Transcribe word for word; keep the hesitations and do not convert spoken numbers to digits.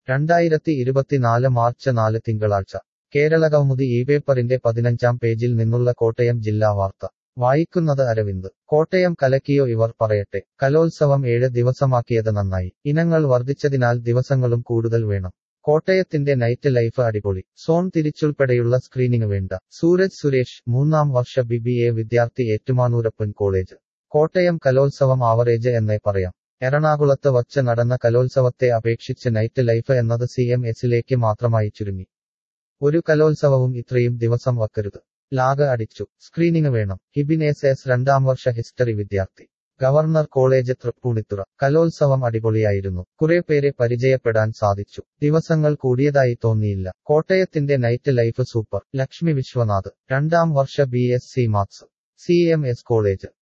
രണ്ടായിരത്തി ഇരുപത്തിനാല് മാർച്ച് നാല് തിങ്കളാഴ്ച കേരളകൗമുദി ഈ പേപ്പറിന്റെ പതിനഞ്ചാം പേജിൽ നിന്നുള്ള കോട്ടയം ജില്ലാ വാർത്ത വായിക്കുന്നത് അരവിന്ദ്. കോട്ടയം കലക്കിയോ ഇവർ പറയട്ടെ. കലോത്സവം ഏഴ് ദിവസമാക്കിയത് നന്നായി. ഇനങ്ങൾ വർദ്ധിച്ചതിനാൽ ദിവസങ്ങളും കൂടുതൽ വേണം. കോട്ടയത്തിന്റെ നൈറ്റ് ലൈഫ് അടിപൊളി. സോൺ തിരിച്ചുൾപ്പെടെയുള്ള സ്ക്രീനിംഗ് വേണ്ട. സൂരജ് സുരേഷ്, മൂന്നാം വർഷ ബി ബി എ വിദ്യാർത്ഥി, ഏറ്റുമാനൂരപ്പൻ കോളേജ്. കോട്ടയം കലോത്സവം ആവറേജ് എന്നേ പറയാം. എറണാകുളത്ത് വച്ച് നടന്ന കലോത്സവത്തെ അപേക്ഷിച്ച് നൈറ്റ് ലൈഫ് എന്നത് സി എം എസിലേക്ക് മാത്രമായി ചുരുങ്ങി. ഒരു കലോത്സവവും ഇത്രയും ദിവസം വക്കരുത്. ലാഗ് അടിച്ചു. സ്ക്രീനിംഗ് വേണം. ഹിബിനേസ് എസ്, രണ്ടാം വർഷ ഹിസ്റ്ററി വിദ്യാർത്ഥി, ഗവർണർ കോളേജ്, തൃപ്പൂണിത്തുറ. കലോത്സവം അടിപൊളിയായിരുന്നു. കുറെ പേരെ പരിചയപ്പെടാൻ സാധിച്ചു. ദിവസങ്ങൾ കൂടിയതായി തോന്നിയില്ല. കോട്ടയത്തിന്റെ നൈറ്റ് ലൈഫ് സൂപ്പർ. ലക്ഷ്മി വിശ്വനാഥ്, രണ്ടാം വർഷ B S C maths, C M S college.